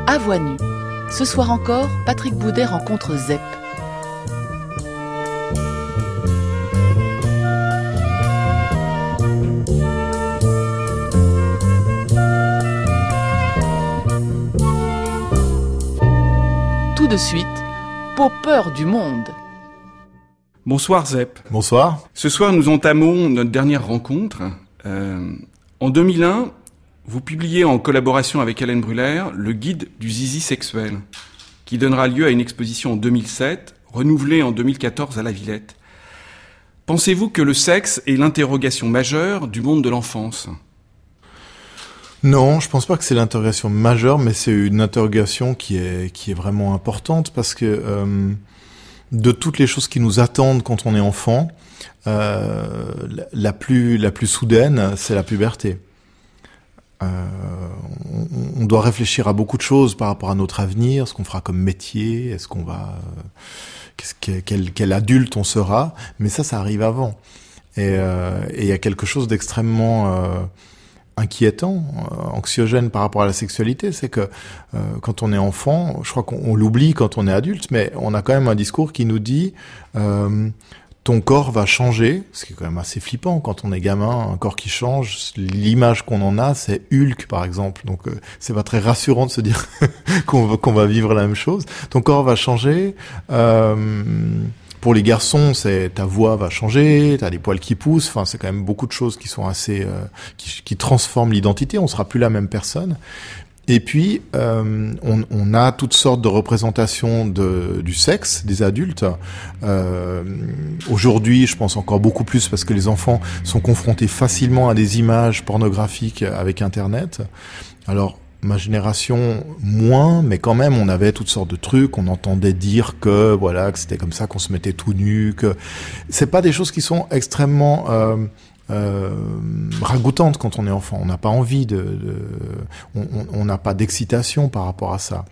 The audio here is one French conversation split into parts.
À voix nue. Ce soir encore, Patrick Boudet rencontre Zep. Tout de suite, Popper du monde. Bonsoir Zep. Bonsoir. Ce soir, nous entamons notre dernière rencontre. En 2001, vous publiez en collaboration avec Hélène Brûler le guide du zizi sexuel, qui donnera lieu à une exposition en 2007, renouvelée en 2014 à la Villette. Pensez-vous que le sexe est l'interrogation majeure du monde de l'enfance ? Non, je pense pas que c'est l'interrogation majeure, mais c'est une interrogation qui est vraiment importante parce que de toutes les choses qui nous attendent quand on est enfant, la plus soudaine, c'est la puberté. On doit réfléchir à beaucoup de choses par rapport à notre avenir, ce qu'on fera comme métier, est-ce qu'on va, quel adulte on sera, mais ça arrive avant. Et il y a quelque chose d'extrêmement inquiétant, anxiogène par rapport à la sexualité, c'est que quand on est enfant, je crois qu'on l'oublie quand on est adulte, mais on a quand même un discours qui nous dit ton corps va changer, ce qui est quand même assez flippant quand on est gamin, un corps qui change, l'image qu'on en a, c'est Hulk par exemple, donc c'est pas très rassurant de se dire qu'on va vivre la même chose. Ton corps va changer. Pour les garçons, c'est ta voix va changer, t'as des poils qui poussent. Enfin, c'est quand même beaucoup de choses qui sont assez, qui transforment l'identité. On sera plus la même personne. Et puis, on a toutes sortes de représentations du sexe des adultes. Aujourd'hui, je pense encore beaucoup plus parce que les enfants sont confrontés facilement à des images pornographiques avec Internet. Alors, ma génération, moins, mais quand même, on avait toutes sortes de trucs, on entendait dire que, voilà, que c'était comme ça qu'on se mettait tout nu, que c'est pas des choses qui sont extrêmement, ragoûtantes quand on est enfant. On n'a pas envie on n'a pas d'excitation par rapport à ça.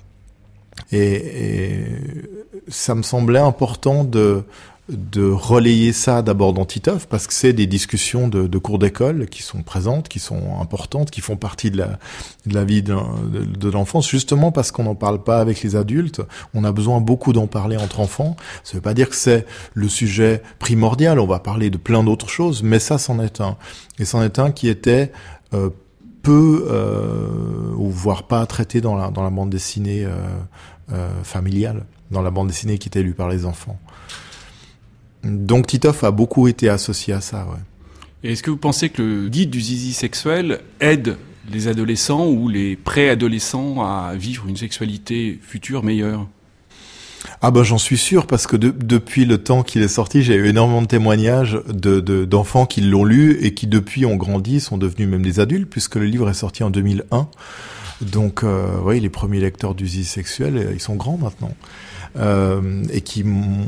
Et ça me semblait important de relayer ça d'abord dans Titeuf, parce que c'est des discussions de cours d'école qui sont présentes, qui sont importantes, qui font partie de la vie de l'enfance, justement parce qu'on n'en parle pas avec les adultes. On a besoin beaucoup d'en parler entre enfants. Ça veut pas dire que c'est le sujet primordial, on va parler de plein d'autres choses, mais ça, c'en est un. Et c'en est un qui était peu, ou voire pas traité dans la bande dessinée familiale, dans la bande dessinée qui était lue par les enfants. Donc Titeuf a beaucoup été associé à ça, ouais. Et est-ce que vous pensez que le guide du zizi sexuel aide les adolescents ou les préadolescents à vivre une sexualité future meilleure ? Ah bah j'en suis sûr, parce que depuis le temps qu'il est sorti, j'ai eu énormément de témoignages d'enfants qui l'ont lu et qui depuis ont grandi, sont devenus même des adultes, puisque le livre est sorti en 2001. Donc oui, les premiers lecteurs du zizi sexuel, ils sont grands maintenant. Et qui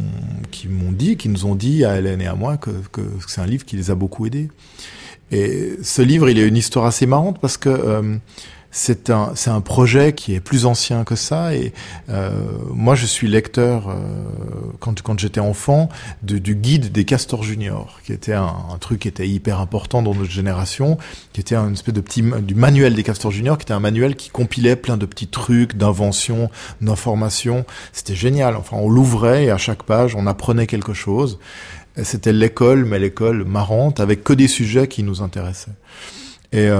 nous ont dit à Hélène et à moi que c'est un livre qui les a beaucoup aidés. Et ce livre, il a une histoire assez marrante parce que c'est un projet qui est plus ancien que ça. Et moi, je suis lecteur quand j'étais enfant du guide des castors juniors, qui était un truc qui était hyper important dans notre génération, qui était une espèce du manuel des castors juniors, qui était un manuel qui compilait plein de petits trucs, d'inventions, d'informations. C'était génial. Enfin, on l'ouvrait et à chaque page, on apprenait quelque chose. Et c'était l'école, mais l'école marrante, avec que des sujets qui nous intéressaient. Et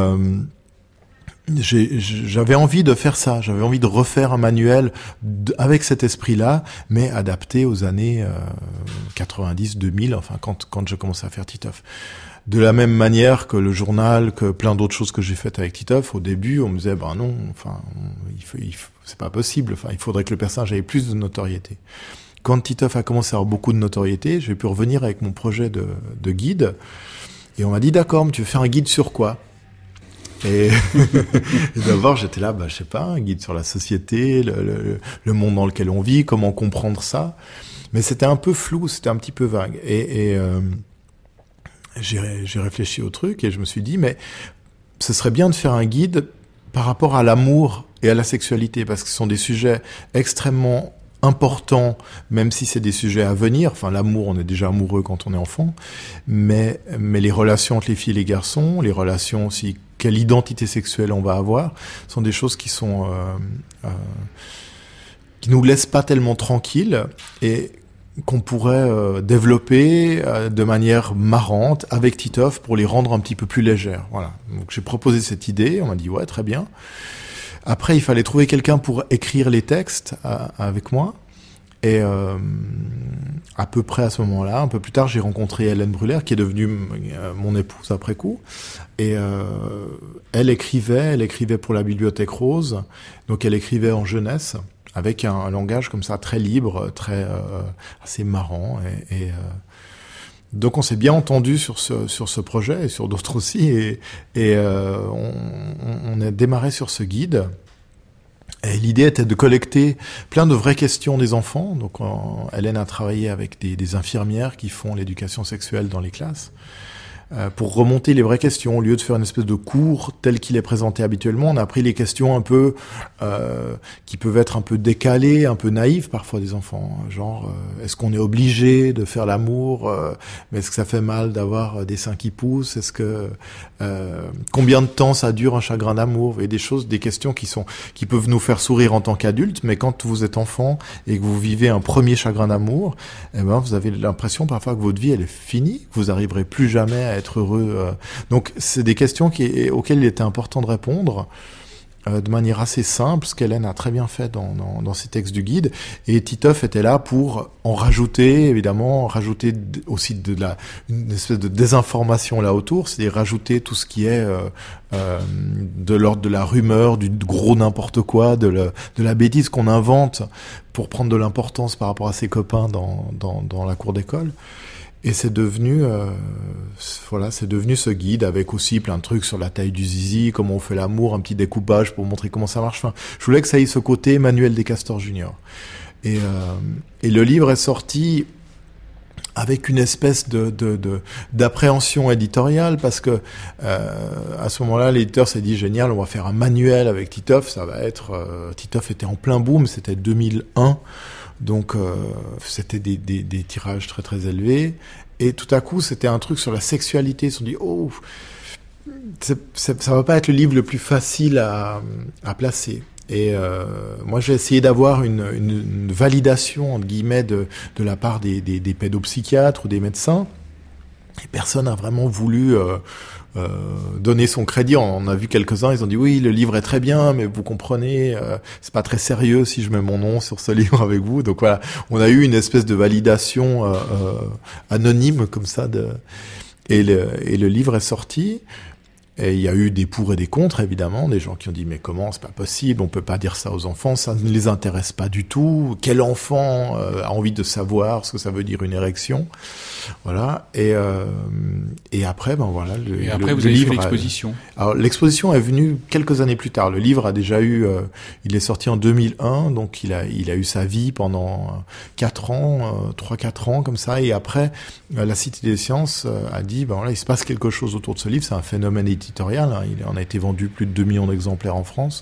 j'avais envie de faire ça, j'avais envie de refaire un manuel avec cet esprit-là, mais adapté aux années 90, 2000, enfin quand je commençais à faire Titeuf. De la même manière que le journal, que plein d'autres choses que j'ai faites avec Titeuf, au début on me disait non, enfin c'est pas possible, enfin il faudrait que le personnage ait plus de notoriété. Quand Titeuf a commencé à avoir beaucoup de notoriété, j'ai pu revenir avec mon projet de guide, et on m'a dit d'accord, mais tu veux faire un guide sur quoi ? Et d'abord, j'étais là, je sais pas, un guide sur la société, le monde dans lequel on vit, comment comprendre ça. Mais c'était un peu flou, c'était un petit peu vague. Et j'ai réfléchi au truc et je me suis dit, mais ce serait bien de faire un guide par rapport à l'amour et à la sexualité, parce que ce sont des sujets extrêmement important, même si c'est des sujets à venir. Enfin, l'amour, on est déjà amoureux quand on est enfant, mais les relations entre les filles et les garçons, les relations aussi, quelle identité sexuelle on va avoir, sont des choses qui sont qui nous laissent pas tellement tranquilles et qu'on pourrait développer de manière marrante avec Titeuf pour les rendre un petit peu plus légères. Voilà. Donc j'ai proposé cette idée, on m'a dit ouais, très bien. Après, il fallait trouver quelqu'un pour écrire les textes avec moi. Et à peu près à ce moment-là, un peu plus tard, j'ai rencontré Hélène Brûlère, qui est devenue mon épouse après coup. Et elle écrivait pour la Bibliothèque Rose. Donc elle écrivait en jeunesse, avec un langage comme ça très libre, très assez marrant. Donc on s'est bien entendu sur ce projet et sur d'autres aussi. Et on a démarré sur ce guide. Et l'idée était de collecter plein de vraies questions des enfants. Donc, Hélène a travaillé avec des infirmières qui font l'éducation sexuelle dans les classes pour remonter les vraies questions. Au lieu de faire une espèce de cours tel qu'il est présenté habituellement, on a pris les questions un peu qui peuvent être un peu décalées, un peu naïves parfois des enfants. Genre, est-ce qu'on est obligé de faire l'amour mais est-ce que ça fait mal d'avoir des seins qui poussent? Est-ce que combien de temps ça dure un chagrin d'amour? Et des questions qui peuvent nous faire sourire en tant qu'adultes, mais quand vous êtes enfant et que vous vivez un premier chagrin d'amour, eh ben vous avez l'impression parfois que votre vie elle est finie, que vous arriverez plus jamais à être heureux. Donc c'est des questions auxquelles il était important de répondre de manière assez simple, ce qu'Hélène a très bien fait dans ses textes du guide. Et Titeuf était là pour en rajouter aussi une espèce de désinformation là autour, c'est-à-dire rajouter tout ce qui est de l'ordre de la rumeur, du gros n'importe quoi, de la bêtise qu'on invente pour prendre de l'importance par rapport à ses copains dans la cour d'école. Et c'est devenu ce guide avec aussi plein de trucs sur la taille du zizi, comment on fait l'amour, un petit découpage pour montrer comment ça marche. Enfin, je voulais que ça ait ce côté Manuel Descastors Junior. Et le livre est sorti avec une espèce d'appréhension éditoriale parce que à ce moment-là, l'éditeur s'est dit génial, on va faire un manuel avec Titeuf. Ça va être Titeuf était en plein boom, c'était 2001. Donc c'était des tirages très très élevés et tout à coup c'était un truc sur la sexualité. Ils se sont dit ça va pas être le livre le plus facile à placer. Et moi j'ai essayé d'avoir une validation entre guillemets de la part des pédopsychiatres ou des médecins. Et personne n'a vraiment voulu donner son crédit. On a vu quelques-uns, ils ont dit oui, le livre est très bien, mais vous comprenez, c'est pas très sérieux si je mets mon nom sur ce livre avec vous. Donc voilà, on a eu une espèce de validation anonyme comme ça. Et le livre est sorti. Et il y a eu des pour et des contre, évidemment, des gens qui ont dit mais comment, c'est pas possible, on peut pas dire ça aux enfants, ça ne les intéresse pas du tout. Quel enfant a envie de savoir ce que ça veut dire une érection? Voilà. Et après, ben voilà. Et après, vous avez fait l'exposition. Alors l'exposition est venue quelques années plus tard. Le livre a déjà eu, il est sorti en 2001, donc il a eu sa vie pendant 4 ans, 3-4 ans comme ça. Et après, la Cité des Sciences a dit ben voilà, il se passe quelque chose autour de ce livre. C'est un phénomène éditorial. Il en a été vendu plus de 2 millions d'exemplaires en France.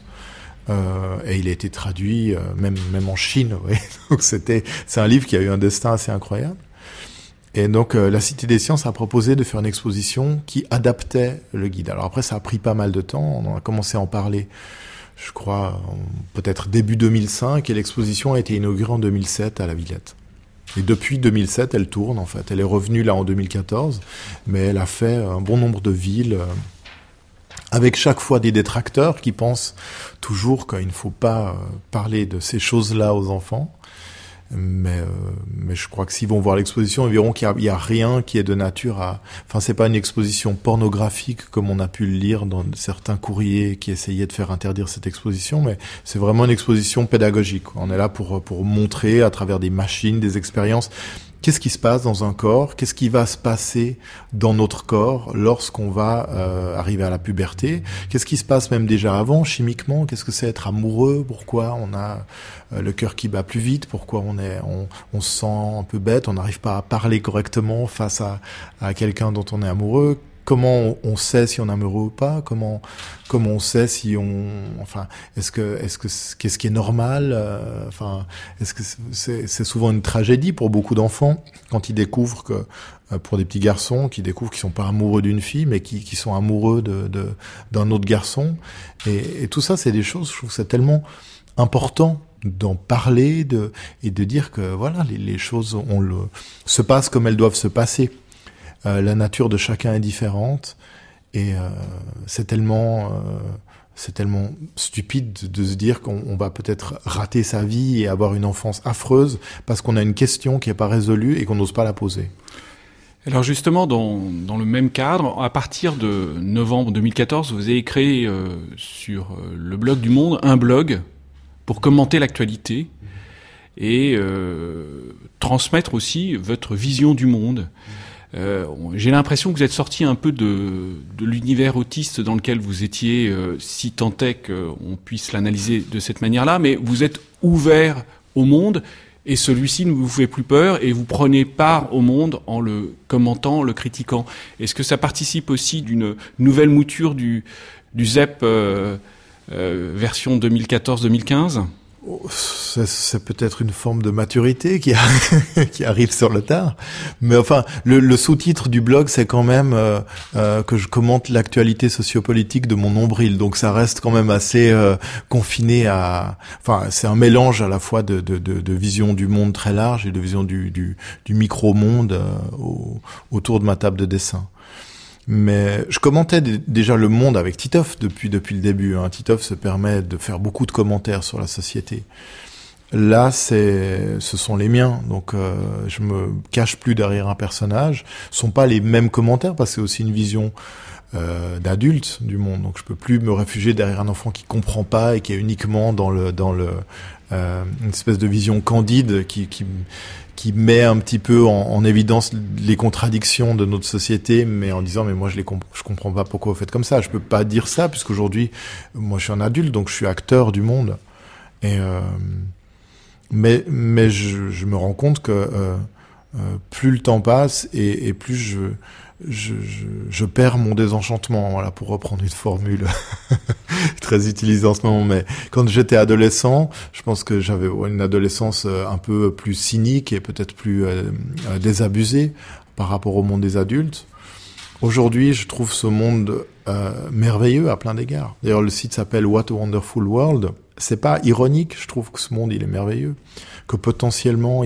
Et il a été traduit même en Chine. Ouais. Donc c'est un livre qui a eu un destin assez incroyable. Et donc la Cité des Sciences a proposé de faire une exposition qui adaptait le guide. Alors après ça a pris pas mal de temps, on a commencé à en parler, je crois, peut-être début 2005, et l'exposition a été inaugurée en 2007 à la Villette. Et depuis 2007, elle tourne en fait. Elle est revenue là en 2014, mais elle a fait un bon nombre de villes, avec chaque fois des détracteurs qui pensent toujours qu'il ne faut pas parler de ces choses-là aux enfants. Mais je crois que s'ils vont voir l'exposition, ils verront qu'il y a rien qui est de nature à... Enfin, c'est pas une exposition pornographique comme on a pu le lire dans certains courriers qui essayaient de faire interdire cette exposition, mais c'est vraiment une exposition pédagogique. On est là pour montrer à travers des machines, des expériences, qu'est-ce qui se passe dans un corps, qu'est-ce qui va se passer dans notre corps lorsqu'on va arriver à la puberté, qu'est-ce qui se passe même déjà avant, chimiquement, qu'est-ce que c'est être amoureux, pourquoi on a le cœur qui bat plus vite, pourquoi on se sent un peu bête, on n'arrive pas à parler correctement face à quelqu'un dont on est amoureux, comment on sait si on est amoureux ou pas, comment on sait si qu'est-ce qui est normal, est-ce que c'est souvent une tragédie pour beaucoup d'enfants quand ils découvrent que pour des petits garçons qui découvrent qu'ils sont pas amoureux d'une fille mais qui sont amoureux d'un autre garçon, et tout ça c'est des choses, je trouve que c'est tellement important d'en parler et de dire que voilà, les choses se passent comme elles doivent se passer. La nature de chacun est différente, et c'est tellement stupide de se dire qu'on va peut-être rater sa vie et avoir une enfance affreuse parce qu'on a une question qui n'est pas résolue et qu'on n'ose pas la poser. Alors justement, dans le même cadre, à partir de novembre 2014, vous avez créé sur le blog du Monde un blog pour commenter l'actualité et transmettre aussi votre vision du monde. J'ai l'impression que vous êtes sorti un peu de l'univers autiste dans lequel vous étiez, si tant est qu'on puisse l'analyser de cette manière-là, mais vous êtes ouvert au monde et celui-ci ne vous fait plus peur et vous prenez part au monde en le commentant, le critiquant. Est-ce que ça participe aussi d'une nouvelle mouture du ZEP version 2014-2015 ? C'est peut-être une forme de maturité qui arrive sur le tard, mais enfin le sous-titre du blog c'est quand même que je commente l'actualité sociopolitique de mon nombril, donc ça reste quand même assez confiné c'est un mélange à la fois de vision du monde très large et de vision du micro-monde autour de ma table de dessin. Mais je commentais déjà le monde avec Titeuf depuis le début. Titeuf se permet de faire beaucoup de commentaires sur la société. Là, ce sont les miens, donc je me cache plus derrière un personnage. Ce sont pas les mêmes commentaires parce que c'est aussi une vision d'adulte du monde. Donc je peux plus me réfugier derrière un enfant qui comprend pas et qui est uniquement dans une espèce de vision candide qui met un petit peu en évidence les contradictions de notre société, mais en disant mais moi je comprends pas pourquoi vous faites comme ça. Je peux pas dire ça puisqu'aujourd'hui moi je suis un adulte, donc je suis acteur du monde. Et mais je me rends compte que plus le temps passe et plus je perds mon désenchantement, voilà, pour reprendre une formule très utilisée en ce moment. Mais quand j'étais adolescent, je pense que j'avais une adolescence un peu plus cynique et peut-être plus désabusée par rapport au monde des adultes. Aujourd'hui, je trouve ce monde merveilleux à plein d'égards. D'ailleurs, le site s'appelle What a Wonderful World. C'est pas ironique, je trouve que ce monde, il est merveilleux, que potentiellement,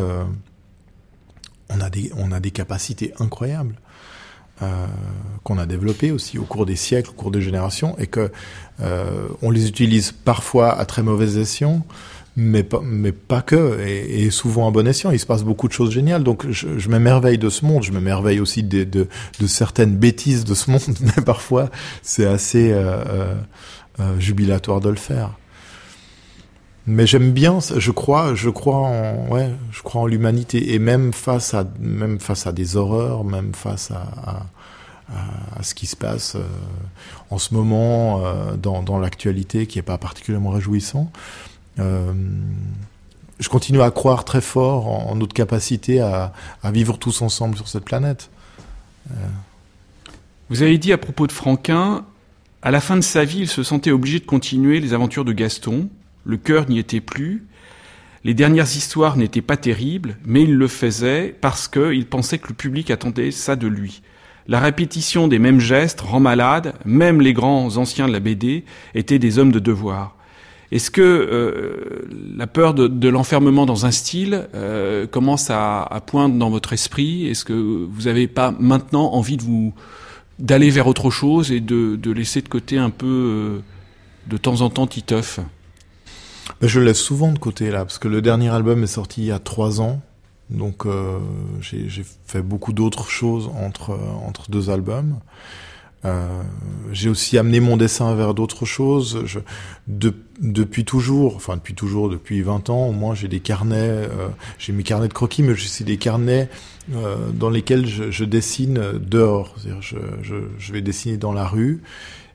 on a des capacités incroyables. Qu'on a développé aussi au cours des siècles, au cours des générations, et que on les utilise parfois à très mauvais escient, mais pas que, et souvent à bon escient. Il se passe beaucoup de choses géniales, donc je m'émerveille de ce monde, je m'émerveille aussi de certaines bêtises de ce monde, mais parfois c'est assez jubilatoire de le faire. Mais j'aime bien, je crois en l'humanité, et même face à des horreurs, même face à ce qui se passe en ce moment dans l'actualité, qui est pas particulièrement réjouissant. Je continue à croire très fort en notre capacité à vivre tous ensemble sur cette planète. Vous avez dit à propos de Franquin, à la fin de sa vie, il se sentait obligé de continuer les aventures de Gaston. Le cœur n'y était plus. Les dernières histoires n'étaient pas terribles, mais il le faisait parce qu'il pensait que le public attendait ça de lui. La répétition des mêmes gestes rend malade, même les grands anciens de la BD étaient des hommes de devoir. Est-ce que la peur de l'enfermement dans un style commence à poindre dans votre esprit ? Est-ce que vous n'avez pas maintenant envie d'aller vers autre chose et de laisser de côté un peu de temps en temps Titeuf ? Je le laisse souvent de côté là, parce que le dernier album est sorti il y a 3 ans, donc j'ai fait beaucoup d'autres choses entre deux albums. J'ai aussi amené mon dessin vers d'autres choses. Depuis 20 ans, au moins j'ai des carnets, j'ai mes carnets de croquis, mais j'ai aussi des carnets dans lesquels je dessine dehors. C'est-à-dire je vais dessiner dans la rue.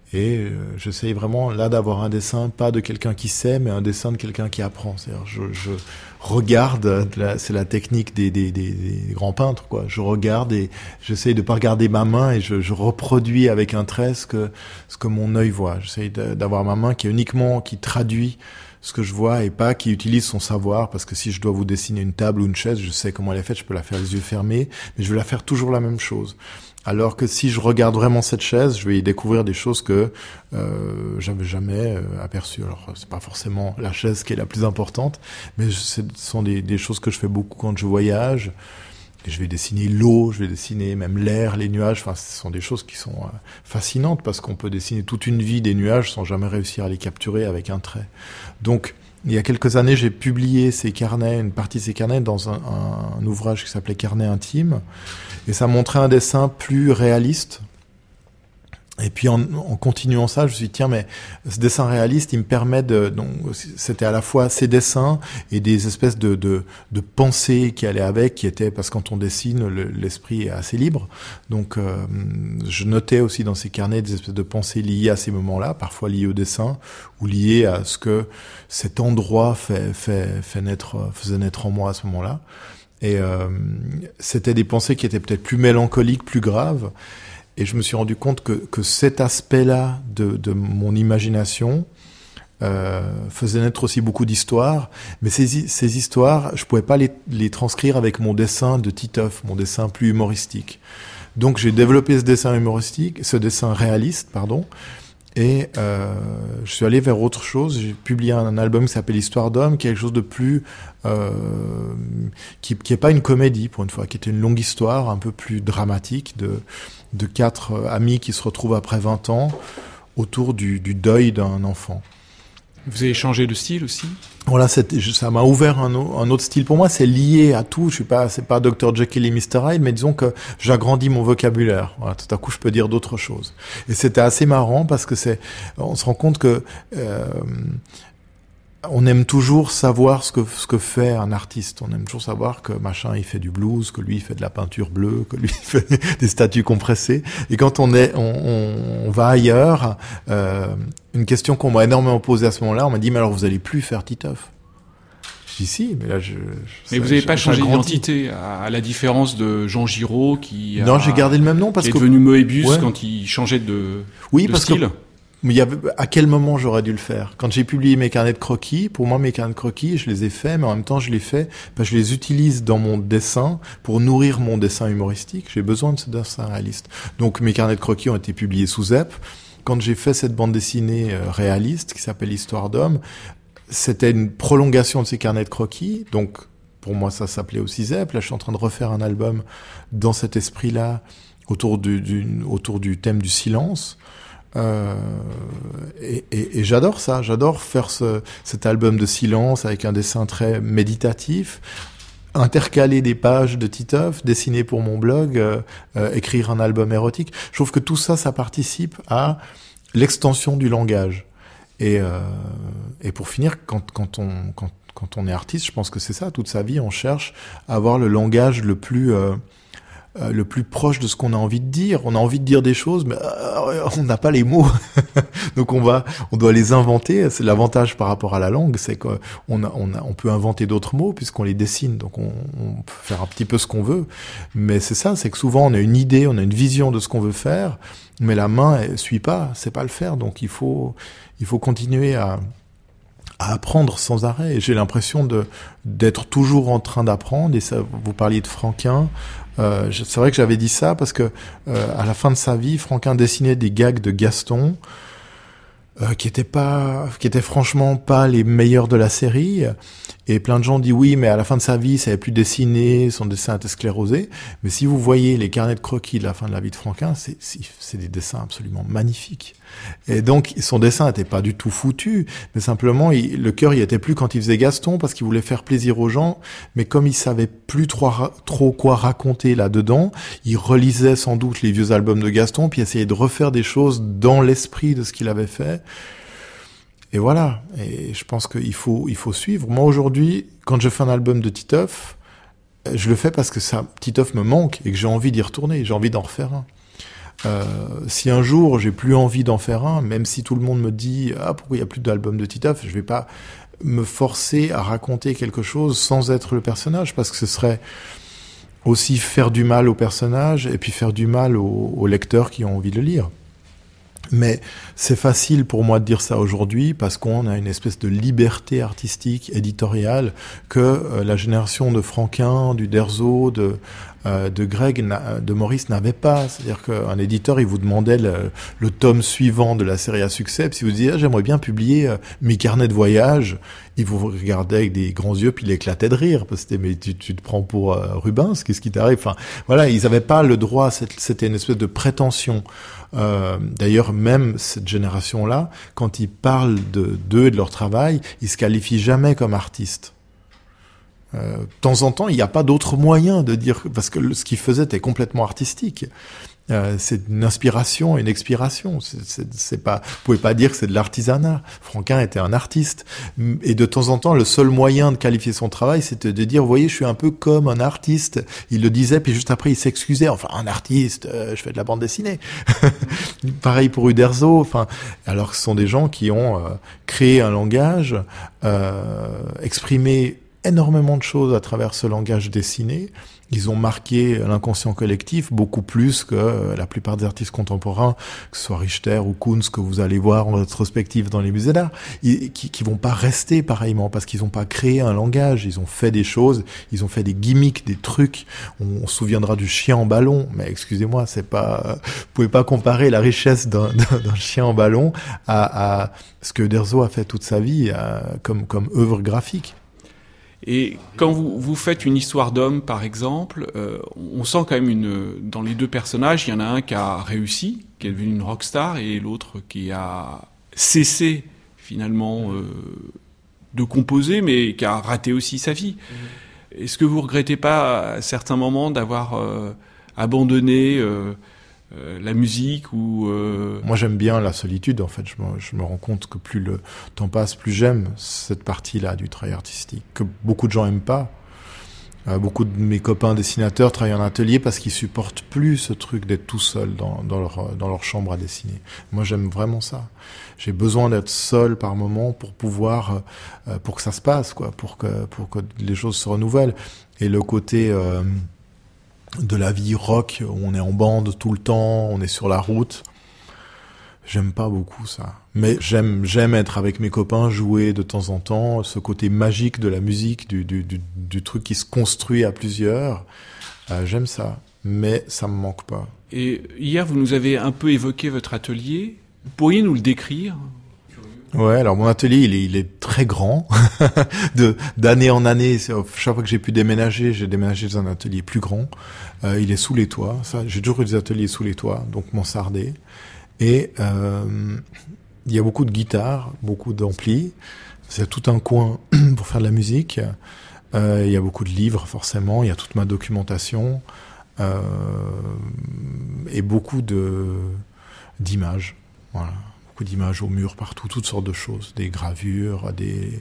Et j'essaye vraiment là d'avoir un dessin pas de quelqu'un qui sait, mais un dessin de quelqu'un qui apprend. C'est-à-dire, je regarde, c'est la technique des grands peintres, quoi. Je regarde et j'essaye de pas regarder ma main et je reproduis avec un trait ce que mon œil voit. J'essaye d'avoir ma main qui traduit ce que je vois et pas qui utilise son savoir, parce que si je dois vous dessiner une table ou une chaise, je sais comment elle est faite, je peux la faire les yeux fermés, mais je vais la faire toujours la même chose. Alors que si je regarde vraiment cette chaise, je vais y découvrir des choses que j'avais jamais aperçues. Alors c'est pas forcément la chaise qui est la plus importante, mais ce sont des choses que je fais beaucoup quand je voyage. Et je vais dessiner l'eau, je vais dessiner même l'air, les nuages. Enfin, ce sont des choses qui sont fascinantes parce qu'on peut dessiner toute une vie des nuages sans jamais réussir à les capturer avec un trait. Donc, il y a quelques années, j'ai publié ces carnets, une partie de ces carnets dans un ouvrage qui s'appelait Carnet intime. Et ça montrait un dessin plus réaliste. Et puis en continuant ça, je me suis dit, tiens, mais ce dessin réaliste, il me permet donc c'était à la fois ces dessins et des espèces de pensées qui allaient avec, qui étaient, parce que quand on dessine, l'esprit est assez libre. Donc, je notais aussi dans ces carnets des espèces de pensées liées à ces moments-là, parfois liées au dessin, ou liées à ce que cet endroit faisait naître en moi à ce moment-là. Et, c'était des pensées qui étaient peut-être plus mélancoliques, plus graves. Et je me suis rendu compte que cet aspect-là de mon imagination faisait naître aussi beaucoup d'histoires. Mais ces histoires, je pouvais pas les transcrire avec mon dessin de Titeuf, mon dessin plus humoristique. Donc j'ai développé ce dessin réaliste, pardon. Et je suis allé vers autre chose. J'ai publié un album qui s'appelle Histoire d'homme, quelque chose de plus qui est pas une comédie pour une fois, qui était une longue histoire un peu plus dramatique de 4 amis qui se retrouvent après 20 ans autour du deuil d'un enfant. Vous avez changé de style aussi ? Voilà, ça m'a ouvert un autre style. Pour moi, c'est lié à tout. C'est pas Dr. Jekyll et Mr. Hyde, mais disons que j'agrandis mon vocabulaire. Voilà, tout à coup, je peux dire d'autres choses. Et c'était assez marrant parce que on se rend compte que on aime toujours savoir ce que fait un artiste. On aime toujours savoir que machin, il fait du blues, que lui, il fait de la peinture bleue, que lui, il fait des statues compressées. Et quand on va ailleurs, une question qu'on m'a énormément posée à ce moment-là, on m'a dit, mais alors vous allez plus faire Titeuf? Je dis si, mais là mais vous n'avez pas changé d'identité, à la différence de Jean Giraud Non, j'ai gardé le même nom parce que... est devenu Moebius quand il changeait de style. Mais à quel moment j'aurais dû le faire? Quand j'ai publié mes carnets de croquis, pour moi, mes carnets de croquis, je les ai faits, mais en même temps, je les utilise dans mon dessin pour nourrir mon dessin humoristique. J'ai besoin de ce dessin réaliste. Donc, mes carnets de croquis ont été publiés sous ZEP. Quand j'ai fait cette bande dessinée réaliste, qui s'appelle Histoire d'homme, c'était une prolongation de ces carnets de croquis. Donc, pour moi, ça s'appelait aussi ZEP. Là, je suis en train de refaire un album dans cet esprit-là, autour du thème du silence. Et j'adore ça, j'adore faire cet album de silence avec un dessin très méditatif, intercaler des pages de Titeuf, dessiner pour mon blog, écrire un album érotique. Je trouve que tout ça, ça participe à l'extension du langage. Et pour finir, quand on est artiste, je pense que c'est ça, toute sa vie, on cherche à avoir le langage le plus proche de ce qu'on a envie de dire. On a envie de dire des choses, mais on n'a pas les mots. Donc on doit les inventer. C'est l'avantage par rapport à la langue, c'est qu'on peut inventer d'autres mots puisqu'on les dessine. Donc on peut faire un petit peu ce qu'on veut. Mais c'est ça, c'est que souvent on a une idée, on a une vision de ce qu'on veut faire, mais la main elle suit pas, c'est pas le faire. Donc il faut continuer à apprendre sans arrêt. Et j'ai l'impression d'être toujours en train d'apprendre. Et ça, vous parliez de Franquin. C'est vrai que j'avais dit ça parce que à la fin de sa vie, Franquin dessinait des gags de Gaston qui étaient franchement pas les meilleurs de la série. Et plein de gens disent oui, mais à la fin de sa vie, il savait plus dessiner, son dessin était sclérosé. Mais si vous voyez les carnets de croquis de la fin de la vie de Franquin, c'est des dessins absolument magnifiques. Et donc, son dessin n'était pas du tout foutu, mais simplement, le cœur y était plus quand il faisait Gaston, parce qu'il voulait faire plaisir aux gens, mais comme il savait plus trop quoi raconter là-dedans, il relisait sans doute les vieux albums de Gaston, puis essayait de refaire des choses dans l'esprit de ce qu'il avait fait. Et voilà. Et je pense qu'il faut suivre. Moi, aujourd'hui, quand je fais un album de Titeuf, je le fais parce que Titeuf me manque et que j'ai envie d'y retourner, j'ai envie d'en refaire un. Si un jour j'ai plus envie d'en faire un, même si tout le monde me dit pourquoi il y a plus d'album de Titeuf, je vais pas me forcer à raconter quelque chose sans être le personnage, parce que ce serait aussi faire du mal au personnage et puis faire du mal aux lecteurs qui ont envie de le lire. Mais c'est facile pour moi de dire ça aujourd'hui parce qu'on a une espèce de liberté artistique, éditoriale que la génération de Franquin, du Derzo, de Greg, de Maurice n'avait pas. C'est-à-dire qu'un éditeur, il vous demandait le tome suivant de la série à succès. Puis si vous disiez j'aimerais bien publier mes carnets de voyage, il vous regardait avec des grands yeux puis il éclatait de rire parce que mais tu te prends pour Rubens, qu'est-ce qui t'arrive? Enfin voilà, ils n'avaient pas le droit. C'était une espèce de prétention. D'ailleurs, même cette génération-là, quand ils parlent d'eux et de leur travail, ils se qualifient jamais comme artistes. De temps en temps, il n'y a pas d'autre moyen de dire, parce que ce qu'ils faisaient était complètement artistique. C'est une inspiration, une expiration. C'est pas, vous pouvez pas dire que c'est de l'artisanat. Franquin était un artiste. Et de temps en temps, le seul moyen de qualifier son travail, c'était de dire, vous voyez, je suis un peu comme un artiste. Il le disait, puis juste après, il s'excusait. Enfin, un artiste, je fais de la bande dessinée. Pareil pour Uderzo. Enfin, alors que ce sont des gens qui ont créé un langage, exprimé énormément de choses à travers ce langage dessiné. Ils ont marqué l'inconscient collectif beaucoup plus que la plupart des artistes contemporains, que ce soit Richter ou Koons, que vous allez voir en rétrospective dans les musées d'art, qui vont pas rester pareillement parce qu'ils ont pas créé un langage. Ils ont fait des choses, ils ont fait des gimmicks, des trucs. On se souviendra du chien en ballon, mais excusez-moi, c'est pas, vous pouvez pas comparer la richesse d'un chien en ballon à ce que Uderzo a fait toute sa vie comme œuvre graphique. Et quand vous faites une histoire d'homme, par exemple, on sent quand même dans les deux personnages, il y en a un qui a réussi, qui est devenu une rockstar, et l'autre qui a cessé finalement de composer, mais qui a raté aussi sa vie. Est-ce que vous regrettez pas à certains moments d'avoir abandonné la musique ou Moi j'aime bien la solitude en fait, je me rends compte que plus le temps passe, plus j'aime cette partie-là du travail artistique, que beaucoup de gens aiment pas. Beaucoup de mes copains dessinateurs travaillent en atelier parce qu'ils supportent plus ce truc d'être tout seul dans leur chambre à dessiner. Moi j'aime vraiment ça. J'ai besoin d'être seul par moment pour pouvoir pour que ça se passe quoi, pour que les choses se renouvellent. Et le côté de la vie rock, où on est en bande tout le temps, on est sur la route. J'aime pas beaucoup ça. Mais j'aime être avec mes copains, jouer de temps en temps, ce côté magique de la musique, du truc qui se construit à plusieurs. J'aime ça, mais ça me manque pas. Et hier, vous nous avez un peu évoqué votre atelier. Vous pourriez nous le décrire ? Ouais, alors mon atelier, il est très grand. D'année en année, chaque fois que j'ai pu déménager, j'ai déménagé dans un atelier plus grand. Il est sous les toits. Ça, j'ai toujours eu des ateliers sous les toits, donc mansardés. Et il y a beaucoup de guitares, beaucoup d'amplis. C'est tout un coin pour faire de la musique. Il y a beaucoup de livres, forcément. Il y a toute ma documentation et beaucoup d'images. Voilà. D'images au mur partout, toutes sortes de choses, des gravures,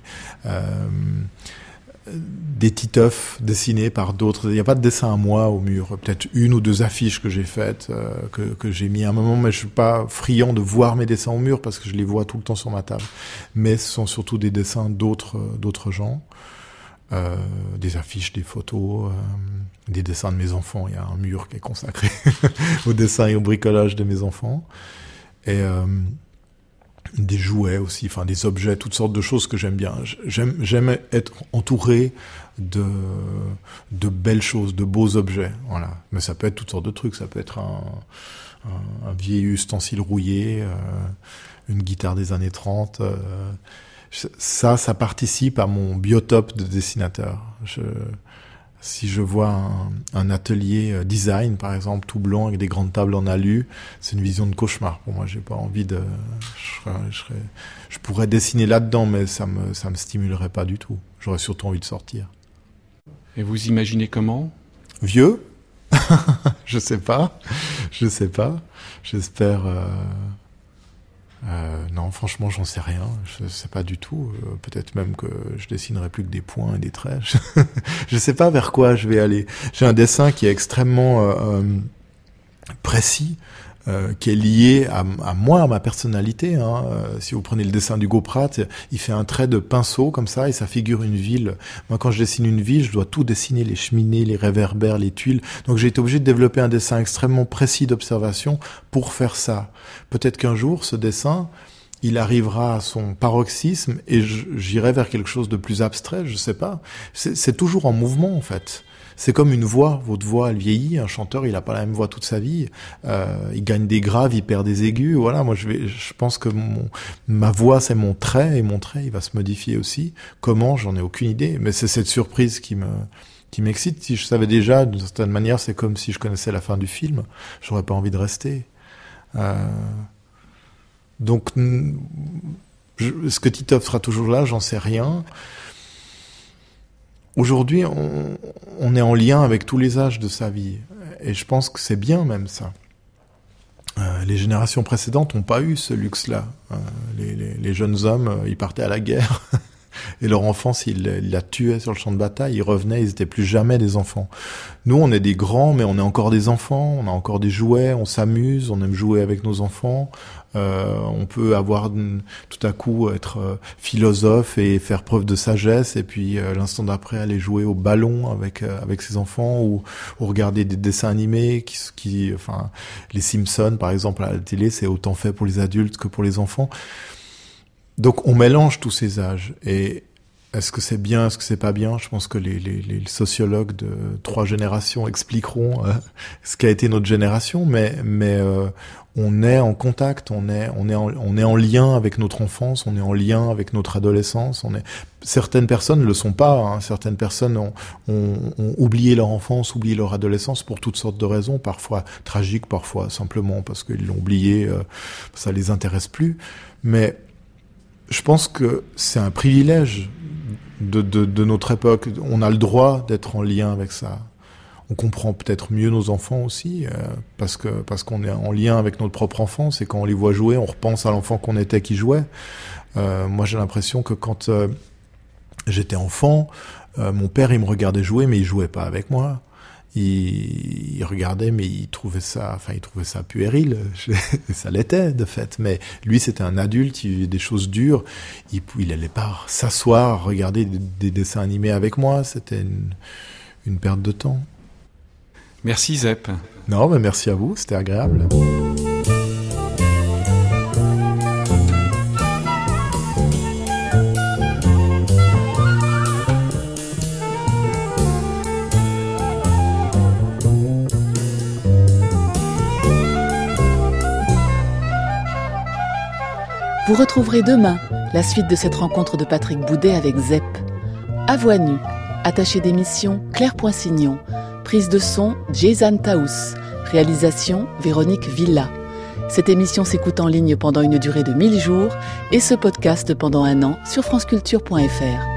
des Titeuf dessinés par d'autres. Il n'y a pas de dessin à moi au mur, peut-être une ou deux affiches que j'ai faites, que j'ai mis à un moment, mais je suis pas friand de voir mes dessins au mur parce que je les vois tout le temps sur ma table. Mais ce sont surtout des dessins d'autres gens, des affiches, des photos, des dessins de mes enfants. Il y a un mur qui est consacré au dessin et au bricolage de mes enfants. Et des jouets aussi, enfin des objets, toutes sortes de choses que j'aime bien. J'aime être entouré de belles choses, de beaux objets, voilà. Mais ça peut être toutes sortes de trucs, ça peut être un vieil ustensile rouillé, une guitare des années 30. Ça participe à mon biotope de dessinateur. Si je vois un atelier design, par exemple, tout blanc avec des grandes tables en alu, c'est une vision de cauchemar. Pour moi, j'ai pas envie de. Je pourrais dessiner là-dedans, mais ça me stimulerait pas du tout. J'aurais surtout envie de sortir. Et vous imaginez comment ? Vieux ? Je sais pas. J'espère. Non, franchement, j'en sais rien. Je sais pas du tout. Peut-être même que je dessinerai plus que des points et des traits. Je sais pas vers quoi je vais aller. J'ai un dessin qui est extrêmement précis, qui est lié à moi, à ma personnalité. Hein. Si vous prenez le dessin d'Hugo Pratt, il fait un trait de pinceau comme ça et ça figure une ville. Moi, quand je dessine une ville, je dois tout dessiner, les cheminées, les réverbères, les tuiles. Donc j'ai été obligé de développer un dessin extrêmement précis d'observation pour faire ça. Peut-être qu'un jour, ce dessin, il arrivera à son paroxysme et j'irai vers quelque chose de plus abstrait, je sais pas. C'est toujours en mouvement, en fait. C'est comme une voix. Votre voix, elle vieillit. Un chanteur, il a pas la même voix toute sa vie. Il gagne des graves, il perd des aigus. Voilà. Moi, je pense que ma voix, c'est mon trait et mon trait, il va se modifier aussi. Comment? J'en ai aucune idée. Mais c'est cette surprise qui m'excite. Si je savais déjà, d'une certaine manière, c'est comme si je connaissais la fin du film. J'aurais pas envie de rester. Donc, est-ce que Titov sera toujours là? J'en sais rien. Aujourd'hui, on est en lien avec tous les âges de sa vie. Et je pense que c'est bien même ça. Les générations précédentes n'ont pas eu ce luxe-là. Les jeunes hommes, ils partaient à la guerre. Et leur enfance, ils la tuaient sur le champ de bataille. Ils revenaient, ils étaient plus jamais des enfants. Nous, on est des grands, mais on est encore des enfants. On a encore des jouets, on s'amuse, on aime jouer avec nos enfants. On peut avoir tout à coup être philosophe et faire preuve de sagesse, et puis l'instant d'après aller jouer au ballon avec ses enfants ou regarder des dessins animés enfin, les Simpsons par exemple à la télé, c'est autant fait pour les adultes que pour les enfants. Donc on mélange tous ces âges. Et est-ce que c'est bien, est-ce que c'est pas bien? Je pense que les sociologues de 3 générations expliqueront ce qu'a été notre génération, mais on est en contact, on est en lien avec notre enfance, on est en lien avec notre adolescence. Certaines personnes ne le sont pas. Hein. Certaines personnes ont oublié leur enfance, oublié leur adolescence pour toutes sortes de raisons, parfois tragiques, parfois simplement parce qu'ils l'ont oublié, ça les intéresse plus. Mais je pense que c'est un privilège de notre époque. On a le droit d'être en lien avec ça. On comprend peut-être mieux nos enfants aussi, parce qu'on est en lien avec notre propre enfance, et quand on les voit jouer, on repense à l'enfant qu'on était qui jouait. Moi, j'ai l'impression que quand j'étais enfant, mon père, il me regardait jouer, mais il jouait pas avec moi. Il regardait, mais il trouvait ça puéril. Ça l'était, de fait. Mais lui, c'était un adulte, il vivait des choses dures. Il allait pas s'asseoir, regarder des dessins animés avec moi. C'était une perte de temps. Merci, Zep. Non, mais merci à vous, c'était agréable. Vous retrouverez demain la suite de cette rencontre de Patrick Boudet avec Zep. À voix nue, attaché d'émission Claire Poinsignon, prise de son Jason Taous, réalisation Véronique Villa. Cette émission s'écoute en ligne pendant une durée de 1000 jours et se podcast pendant 1 an sur franceculture.fr.